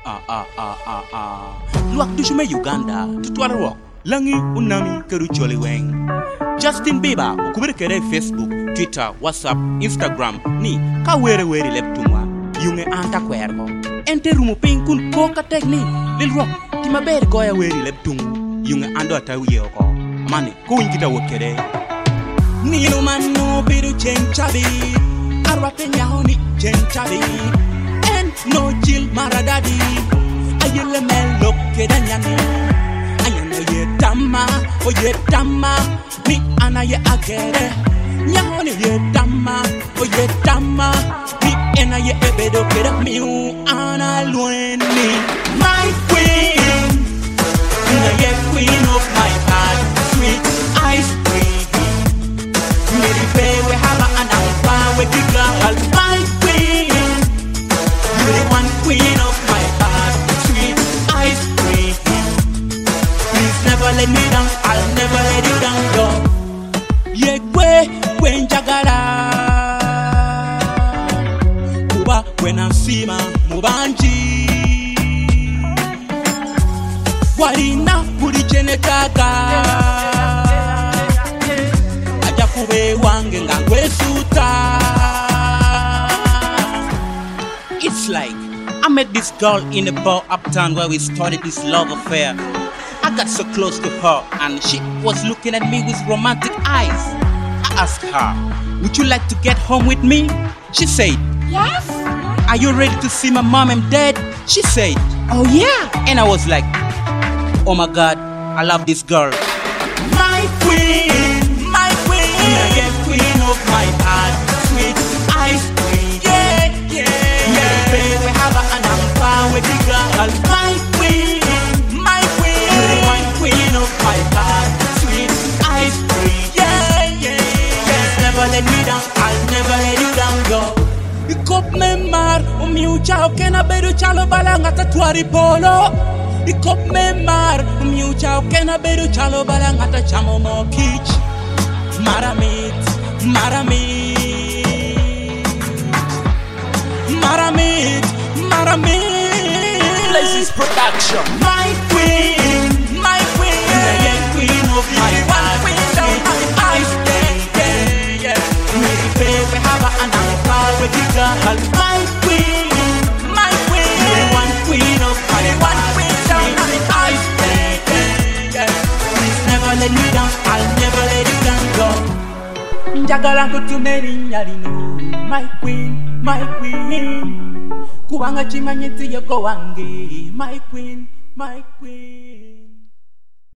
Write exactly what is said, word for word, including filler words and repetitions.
ah ah ah ah ah luak dushume Uganda tutwala rock langi unami keru choli weng Justin Bieber ukubiri kere Facebook, Twitter, WhatsApp, Instagram ni ka were were leptumwa yunge anta kwerko ente rumu pinkun koka tekni lil rock tima ber goya were leptung yunge ando atawiye ko mane ko winkita wokere ni no manu biru chenchabi arwate nyahoni chenchabi en no chill maradadi ayele melok kedanyani ayana ye tama o ye tama ni ana ye agere nyahoni ye tama o ye tama ni ena ye ebedo keda miu ana lueni my queen na ye queen of my heart sweet ice cream me the we have an alpha with the girl my queen you the one queen of my heart sweet ice cream please never let me down I'll never let you down yo ye kwe kwenjagala kuba kwena sima mubanji walina buli chenekaga aja kube wange ngangwesuta. It's like I met this girl in a bar uptown where we started this love affair. I got so close to her and she was looking at me with romantic eyes. I asked her, would you like to get home with me? She said, yes. Are you ready to see my mom and dad? She said, oh yeah. And I was like, oh my God, I love this girl. My queen, my queen, yeah, queen of my heart, sweet ice cream, yeah, yeah, yeah. Baby, we have an ampa with the girl. My queen, my queen, you're the one queen of my heart, sweet ice cream, yeah, yeah, yeah. Never let me down, I'll never let you down, yo. Ikop me mar, umi uchao kena beru chalo balanga tatuari polo. Ikop me mar, umi uchao kena beru chalo balanga ta chamo mo kich. Maramit, maramit, maramit, maramit. Places Production. My queen, my queen, yeah, yeah, queen of my heart. Ice cream, yeah, yeah. Maybe we have an alpha with the girl. My queen, my queen, the one queen of my heart. Ice cream, yeah, yeah. Please never let me down. I'll never let you down, go. Njagala kutumeri nyalino. My queen, my queen. Kubanga chimanyeti yoko wange. My queen, my queen.